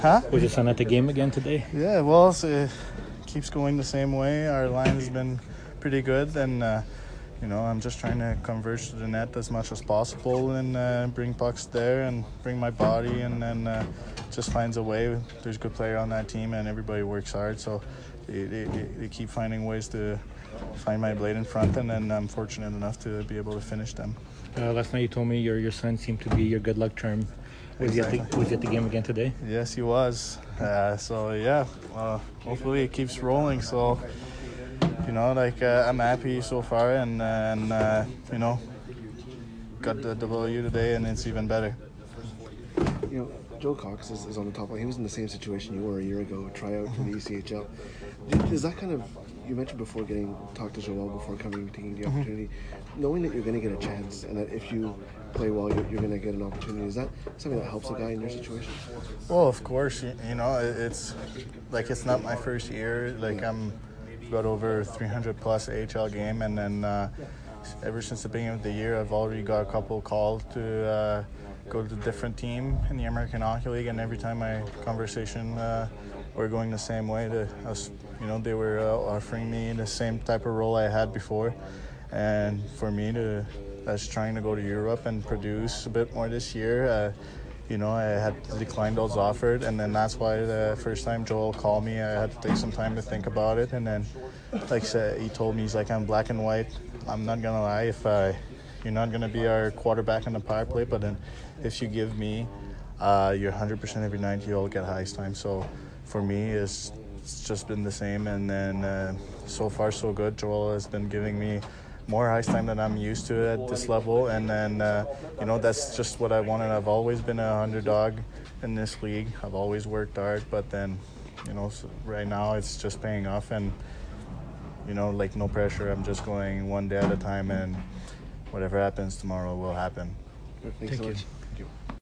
Huh? Was your son at the game again today? Yeah, well, it keeps going the same way. Our line has been pretty good, and I'm just trying to converge to the net as much as possible and bring pucks there and bring my body, and then just finds a way. There's a good player on that team, and everybody works hard, so they keep finding ways to find my blade in front, and then I'm fortunate enough to be able to finish them. Last night you told me your son seemed to be your good luck charm. Was Exactly. he at the game again today? Yes, he was. Hopefully it keeps rolling. So, I'm happy so far, and got the W today, and it's even better. Joe Cox is on the top line. He was in the same situation you were a year ago, tryout for the ECHL. Is that kind of, you mentioned before talked to Joel before taking the opportunity, knowing that you're going to get a chance and that if you play well, you're going to get an opportunity. Is that something that helps a guy in your situation? Well, of course, it's it's not my first year. I'm got over 300 plus AHL game, and then ever since the beginning of the year, I've already got a couple calls to go to a different team in the American Hockey League, and every time my conversation were going the same way. They were offering me the same type of role I had before, and for me I was trying to go to Europe and produce a bit more this year. I had declined those offers, and then that's why the first time Joel called me, I had to take some time to think about it. And then, like I said, he told me, he's like, I'm black and white. I'm not going to lie, if you're not going to be our quarterback in the power play, but then if you give me your 100% every night, you'll get ice time. So for me, it's just been the same. And then so far, so good. Joel has been giving me more ice time than I'm used to at this level, and then that's just what I wanted. I've always been an underdog in this league. I've always worked hard, but then so right now it's just paying off, and no pressure. I'm just going one day at a time, and whatever happens tomorrow will happen. Thanks so much. Thank you.